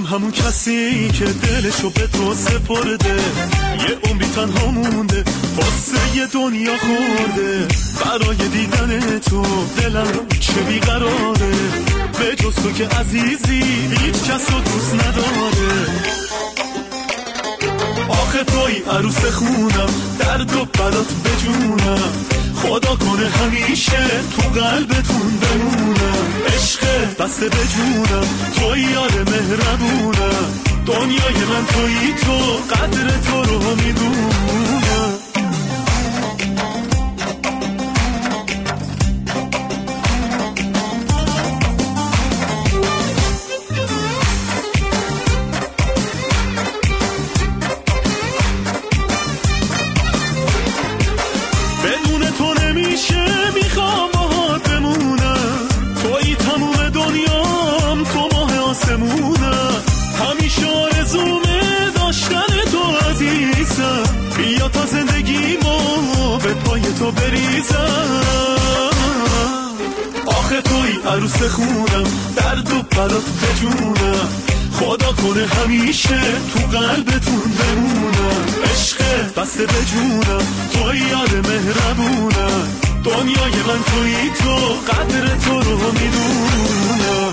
همون کسی که دلشو به تو سپرده، یه عمری تنها مونده واسه یه دنیا خورده. برای دیدن تو دلم چه بیقراره، به جز تو که عزیزی هیچ کس رو دوست نداره. آخه توی عروس خونم، درد و بلات بجونم، خدا کنه همیشه تو قلبتون بمونم. عشق بسته بجونم، توی یار مهربونم، دنیای من توی تو، قدر تو رو میدونم. میخوام باهات بمونم، توی تموم دنیام، تو ماه آسمونم. همیشه آرزومه داشتن تو عزیزم، بیا تا زندگیمو به پای تو بریزم. آخه توی عروس خونم، درد و بلات بجونم، خدا کنه همیشه تو قلبتون بمونم. عشق بسته بجونم، توی یار مهربونم، دنیای من توی تو، قدر تو رو میدونم.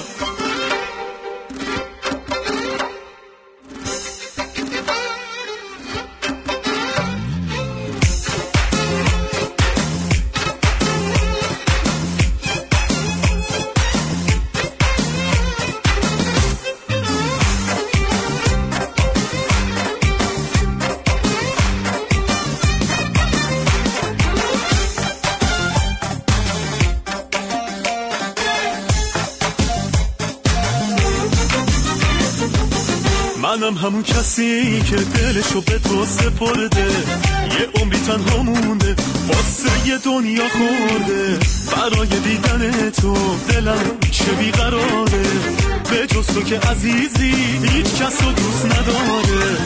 منم همون کسی که دلشو به تو سپرده، یه عمری تنها مونده واسه یه دنیا خورده. برای دیدن تو دلم چه بیقراره، به جز تو که عزیزی هیچ کس رو دوست نداره.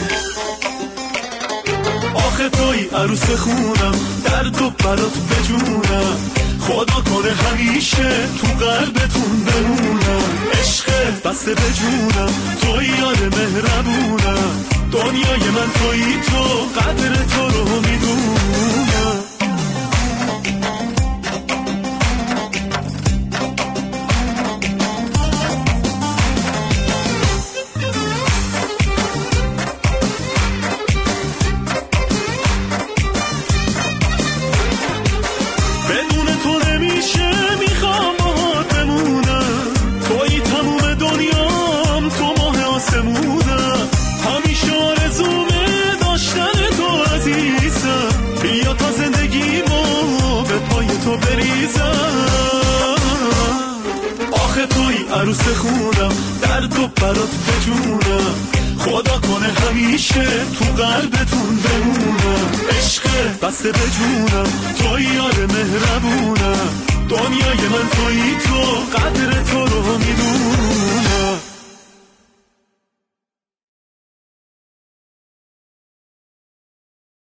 آخه توی عروس خونم، درد و بلات بجونم، خدا کنه همیشه تو قلبتون بمونم. عشق بسته بجونم، توی یار مهربونم، دنیای من توی تو، قدر تو رو میدونم. میخوام باهات بمونم، توی تموم دنیام، تو ماه آسمونم. همیشه آرزومه داشتن تو عزیزم، بیا تا زندگیمو به پای تو بریزم. آخه توی عروس خونم، درد و برات بجونم، خدا کنه همیشه تو قلبتون بمونم. عشق بسته بجونم، توی یار مهربونم، دنیای من توی تو، قدر تو رو میدونم.